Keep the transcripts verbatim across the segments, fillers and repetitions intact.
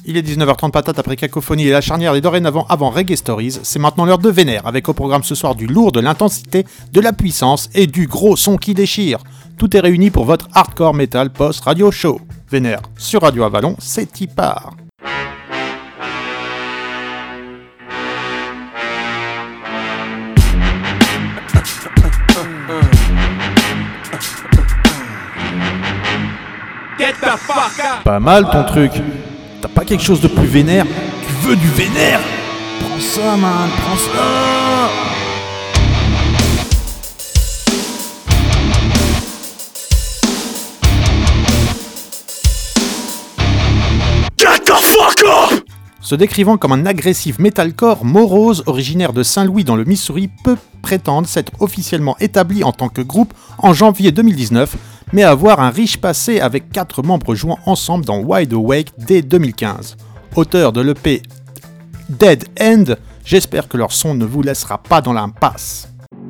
Il est dix-neuf heures trente patate après Cacophonie et la charnière est dorénavant avant Reggae Stories. C'est maintenant l'heure de Vénère, avec au programme ce soir du lourd, de l'intensité, de la puissance et du gros son qui déchire. Tout est réuni pour votre hardcore metal post-radio show. Vénère sur Radio Avalon, c'est y part. Pas mal ton truc. T'as pas quelque chose de plus vénère? Tu veux du vénère? Prends ça, man, prends ça. Get the fuck up! Se décrivant comme un agressif metalcore, Morose, originaire de Saint-Louis dans le Missouri, peut prétendre s'être officiellement établi en tant que groupe en janvier deux mille dix-neuf, mais avoir un riche passé avec quatre membres jouant ensemble dans Wide Awake dès deux mille quinze. Auteur de l'E P Dead End, j'espère que leur son ne vous laissera pas dans l'impasse.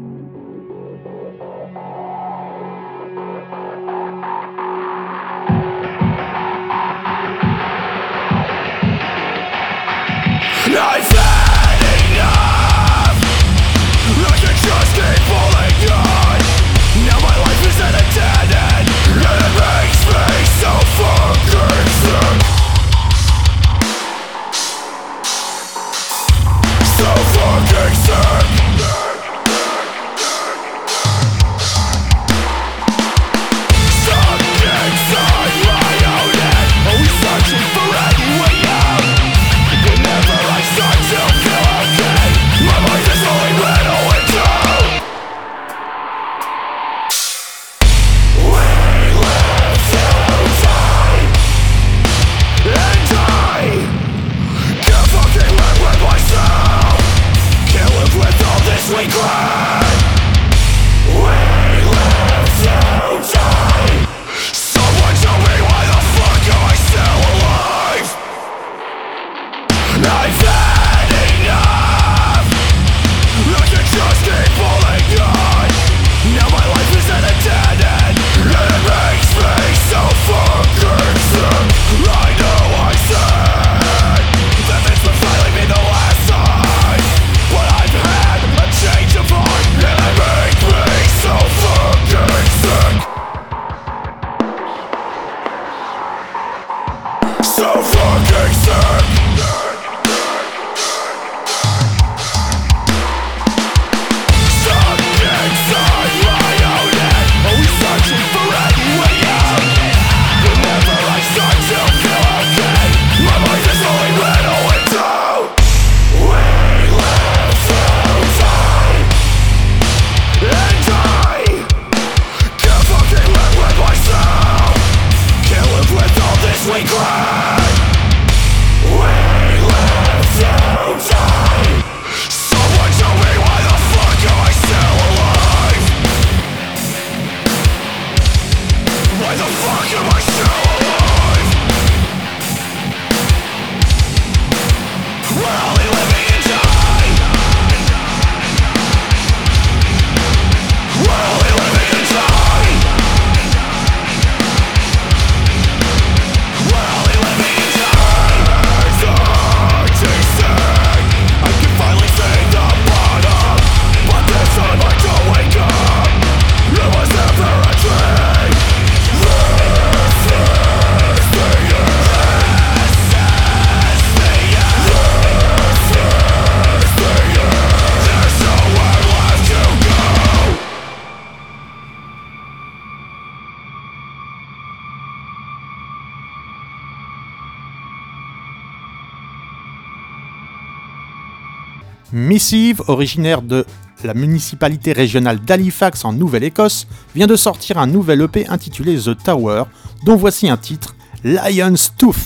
Missive, originaire de la municipalité régionale d'Halifax en Nouvelle-Écosse, vient de sortir un nouvel E P intitulé The Tower, dont voici un titre, Lion's Tooth.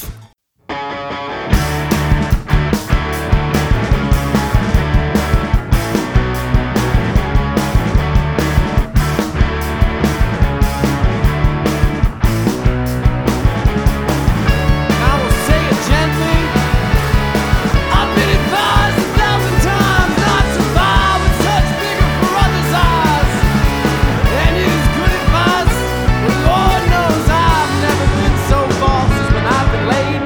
Lord knows I've never been so false as when I've been laid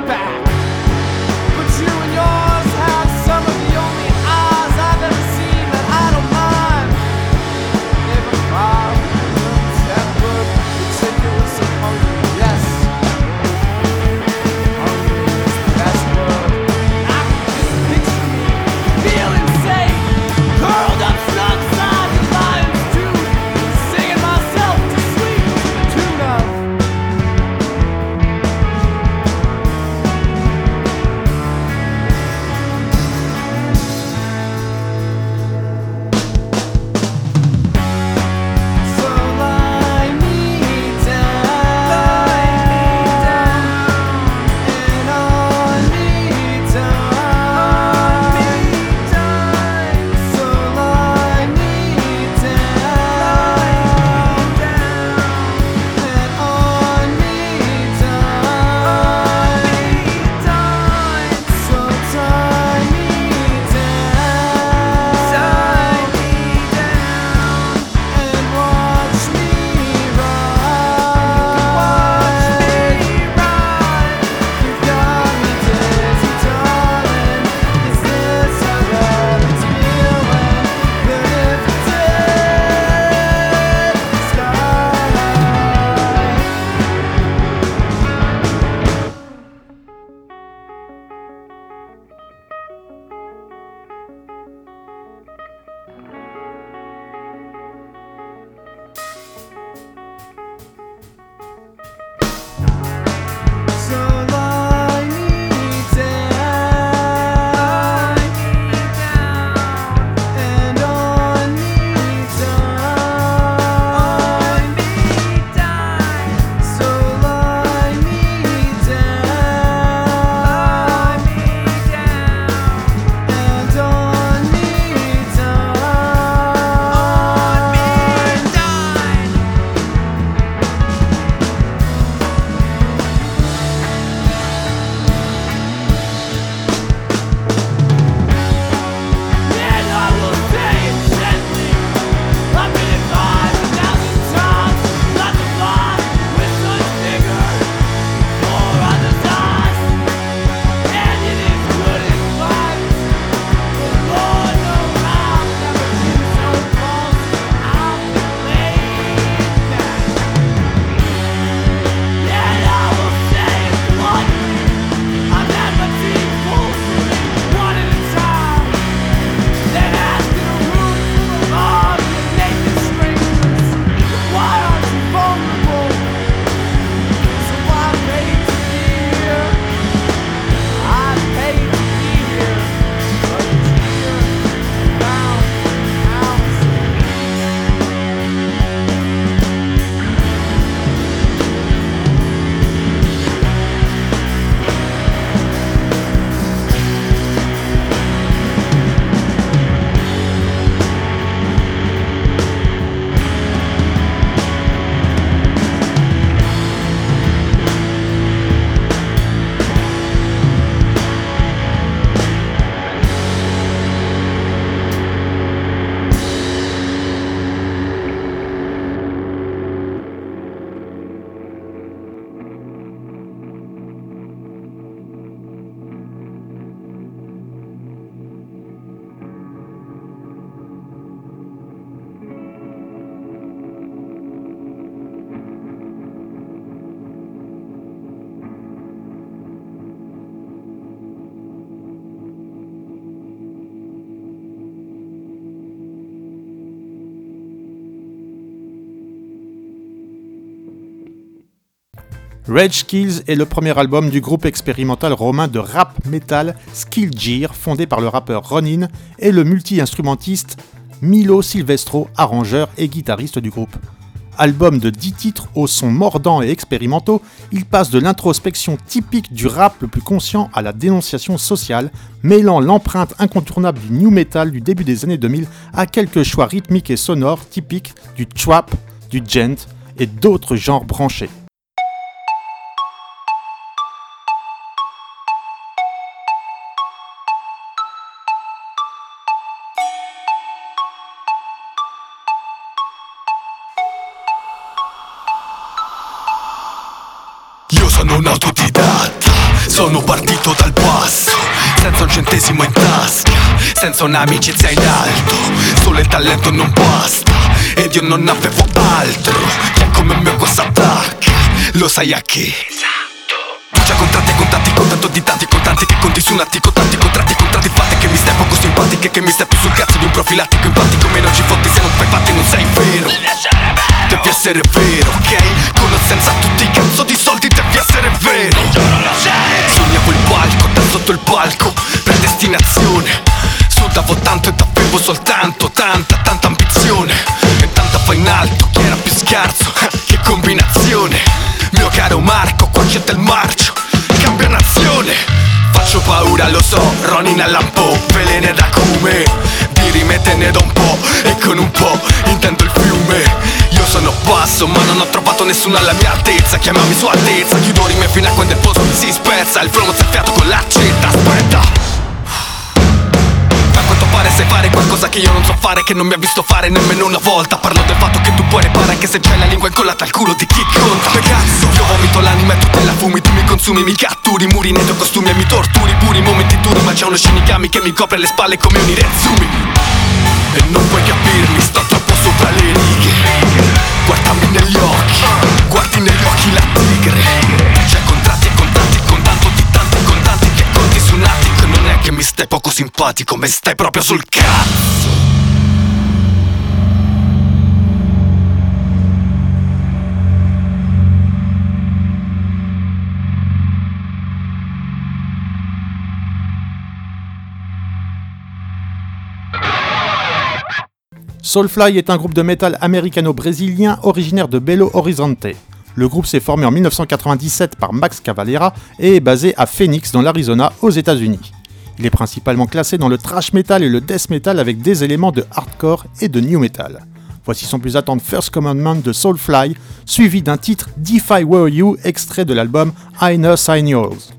Rage Kills est le premier album du groupe expérimental romain de rap metal Skillgear, fondé par le rappeur Ronin et le multi-instrumentiste Milo Silvestro, arrangeur et guitariste du groupe. Album de dix titres aux sons mordants et expérimentaux, il passe de l'introspection typique du rap le plus conscient à la dénonciation sociale, mêlant l'empreinte incontournable du new metal du début des années deux mille à quelques choix rythmiques et sonores typiques du trap, du djent et d'autres genres branchés. Sono un autodidatta, sono partito dal basso, senza un centesimo in tasca, senza un'amicizia in alto, solo il talento non basta, ed io non avevo altro, che come me cosa attacca, lo sai a che? Già contratti e contatti, con tanto di tanti contanti che conti su un attico, tanti contratti, contratti fatti che mi stai poco simpatiche, che mi stai più sul cazzo di un profilattico, infatti come non ci fotti se non fai fatti non sei vero. Devi essere vero, ok? Conoscenza a tutti i cazzo di soldi, devi essere vero. Sognavo il palco, da sotto il palco, predestinazione. Sudavo tanto e avevo soltanto tanta, tanta ambizione. E tanta fa in alto, chi era più scarso? Che combinazione. Mio caro Marco, qua c'è del marcio, cambia nazione. Faccio paura, lo so, Ronin al lampo, velene da cume. Di rimettene da un po', e con un po' intendo il fiume. Io sono basso ma non ho trovato nessuno alla mia altezza. Chiamami sua altezza, chiudo rime fino a quando il polso mi si spezza. Il flow zeffiato con l'accetta, aspetta. A quanto pare sai fare qualcosa che io non so fare, che non mi ha visto fare nemmeno una volta. Parlo del fatto che tu puoi reparare anche se c'hai la lingua incollata al culo di chi conta. Che cazzo, io vomito l'anima e tu te la fumi. Tu mi consumi, mi catturi, muri nei tuoi costumi e mi torturi. Puri momenti duri ma c'è uno shinigami che mi copre le spalle come un irezumi. E non puoi capirmi, sto troppo sopra le righe. Guardami negli occhi, guardi negli occhi la tigre. C'è contratti e contanti, con tanto di tanti contanti che conti su un attico. Non è che mi stai poco simpatico, me stai proprio sul cazzo. Soulfly est un groupe de métal américano-brésilien originaire de Belo Horizonte. Le groupe s'est formé en dix-neuf cent quatre-vingt-dix-sept par Max Cavalera et est basé à Phoenix dans l'Arizona aux États-Unis. Il est principalement classé dans le thrash metal et le death metal avec des éléments de hardcore et de new metal. Voici son plus attendre First Commandment de Soulfly, suivi d'un titre If I Were You, extrait de l'album Inner Signals.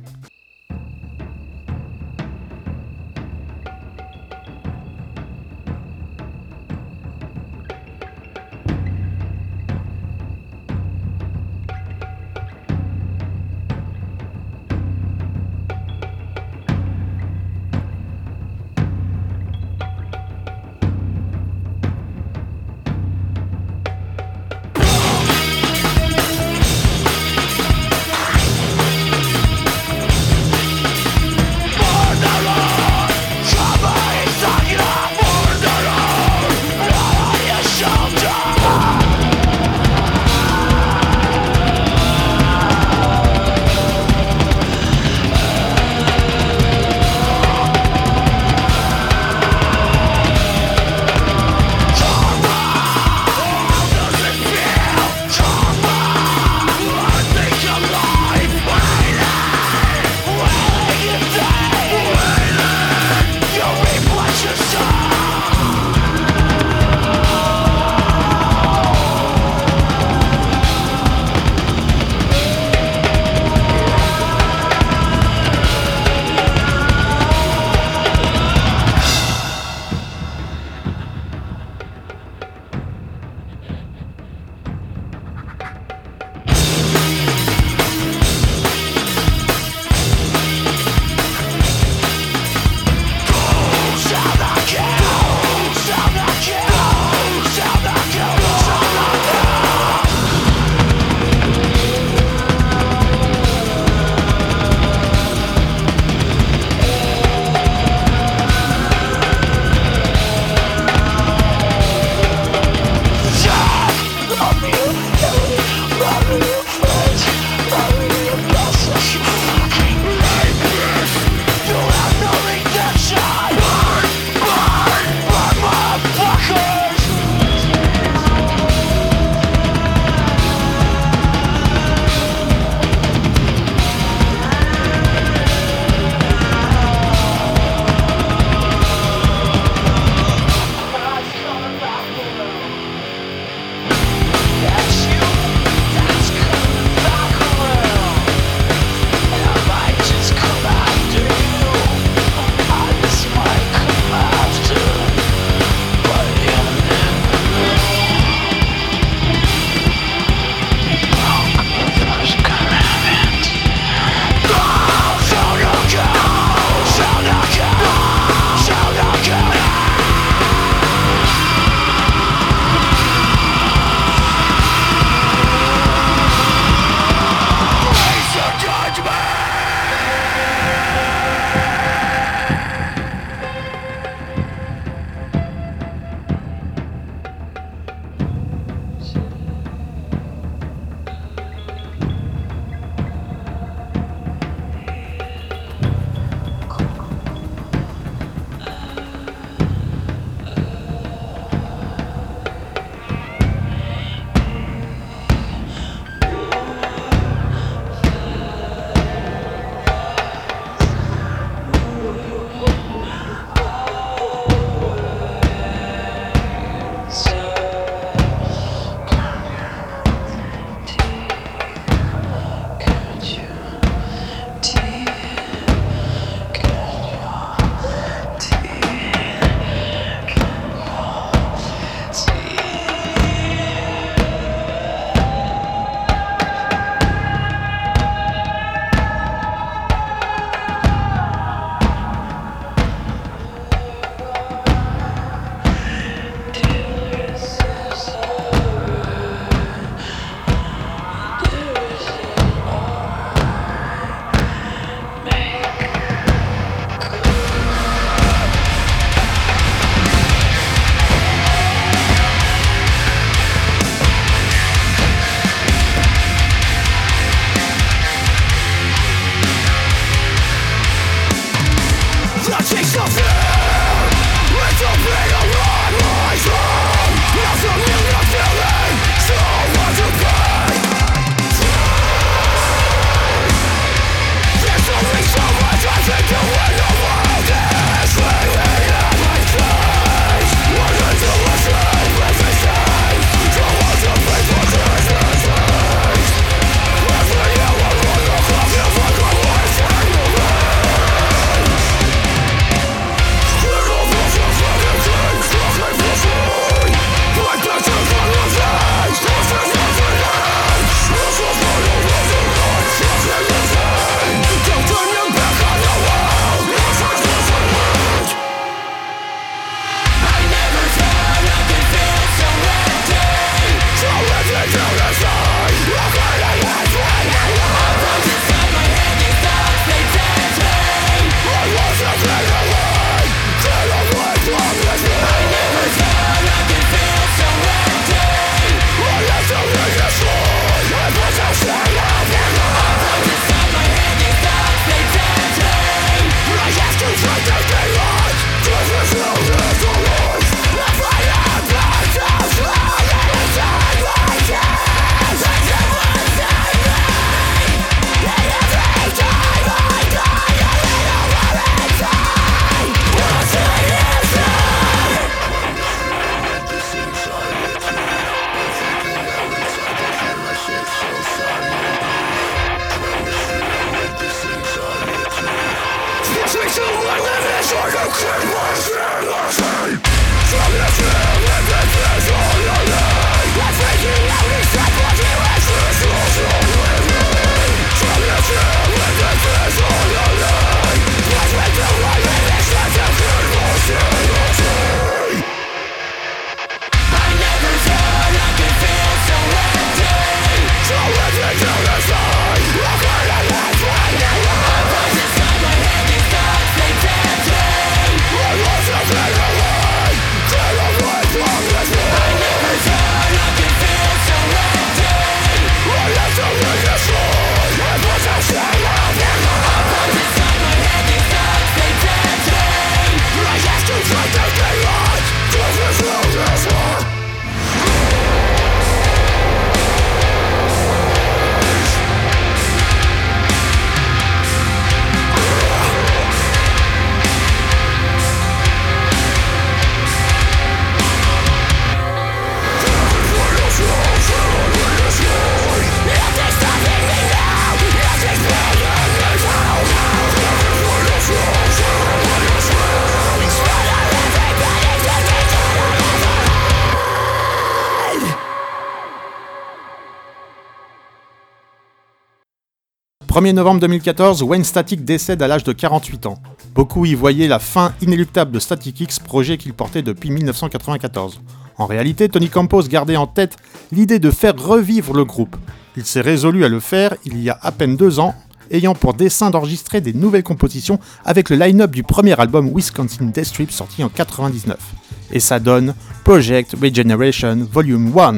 premier novembre deux mille quatorze, Wayne Static décède à l'âge de quarante-huit ans. Beaucoup y voyaient la fin inéluctable de Static X, projet qu'il portait depuis mille neuf cent quatre-vingt-quatorze. En réalité, Tony Campos gardait en tête l'idée de faire revivre le groupe. Il s'est résolu à le faire il y a à peine deux ans, ayant pour dessein d'enregistrer des nouvelles compositions avec le line-up du premier album Wisconsin Death Trip sorti en quatre-vingt-dix-neuf. Et ça donne Project Regeneration Volume un.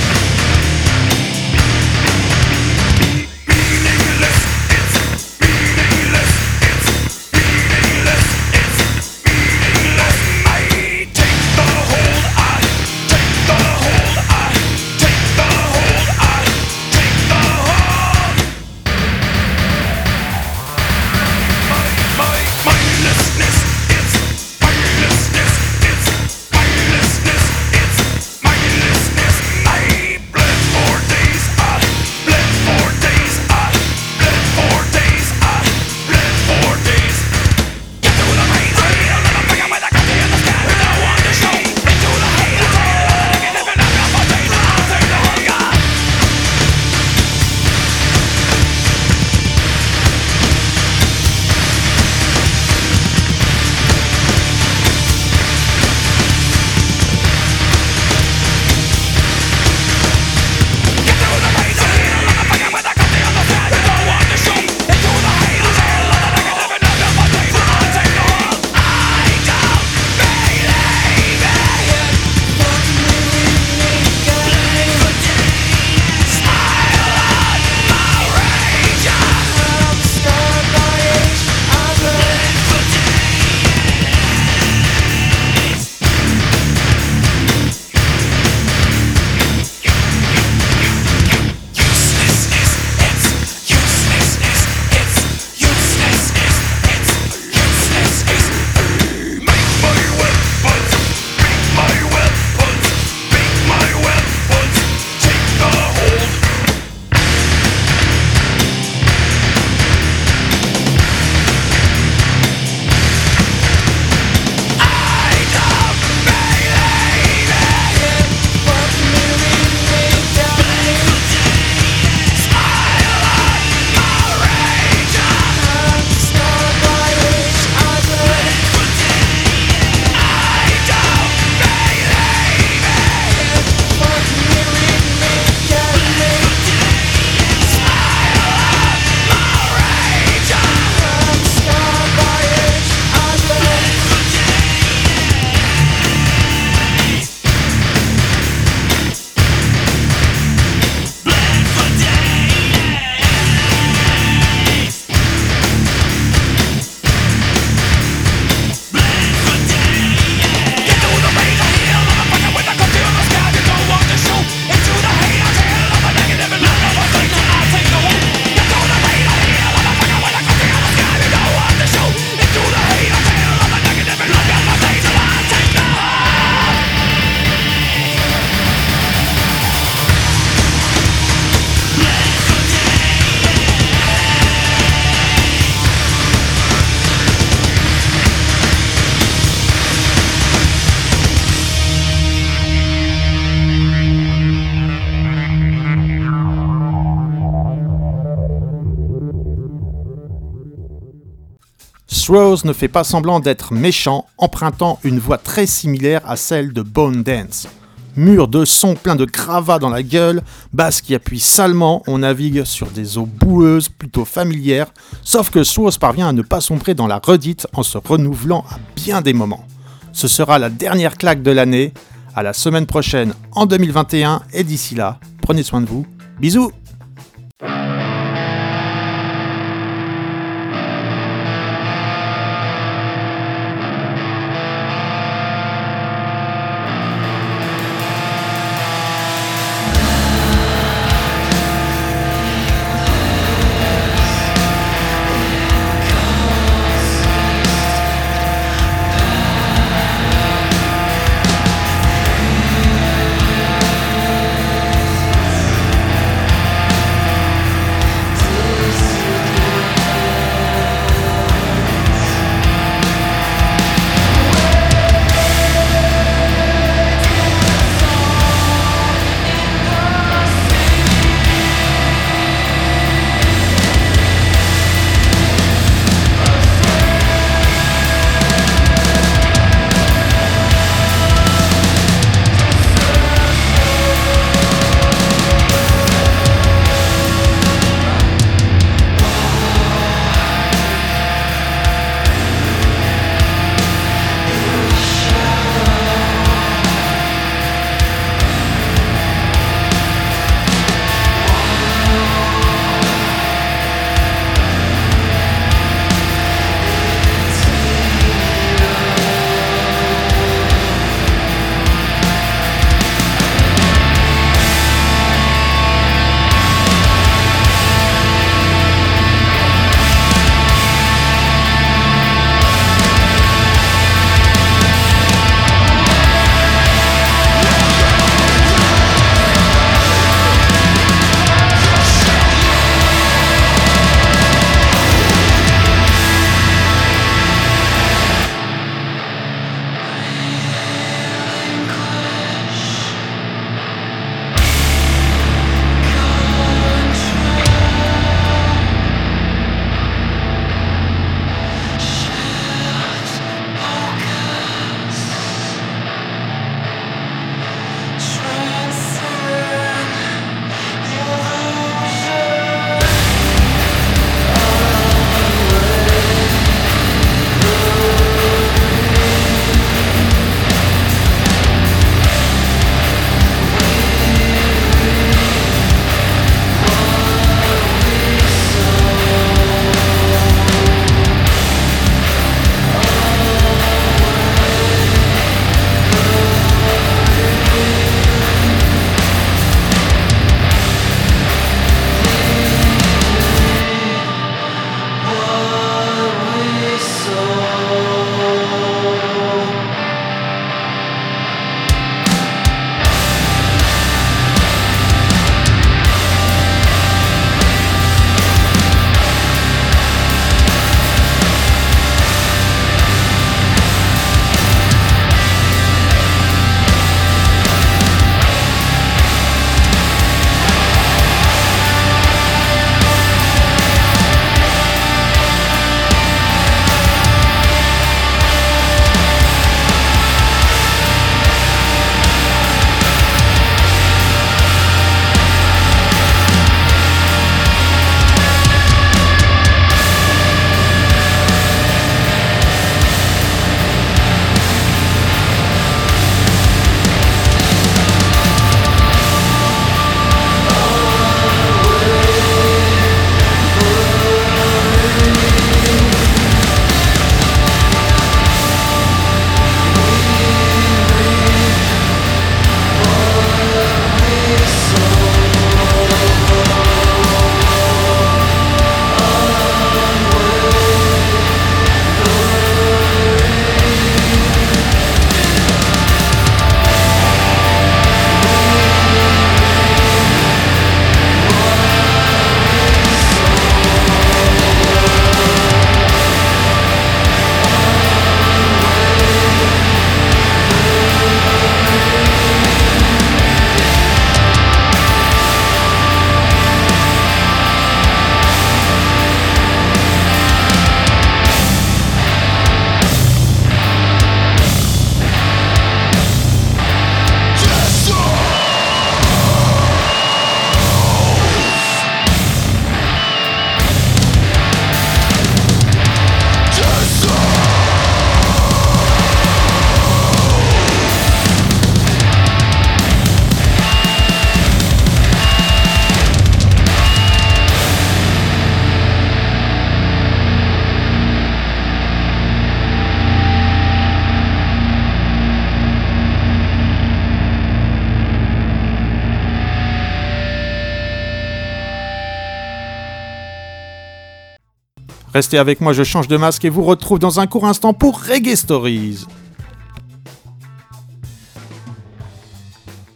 Meaningless, it's Rose ne fait pas semblant d'être méchant, empruntant une voix très similaire à celle de Bone Dance. Mur de son plein de gravats dans la gueule, basse qui appuie salement, on navigue sur des eaux boueuses plutôt familières, sauf que Rose parvient à ne pas sombrer dans la redite en se renouvelant à bien des moments. Ce sera la dernière claque de l'année, à la semaine prochaine en deux mille vingt et un, et d'ici là, prenez soin de vous, bisous. Restez avec moi, je change de masque et vous retrouve dans un court instant pour Reggae Stories.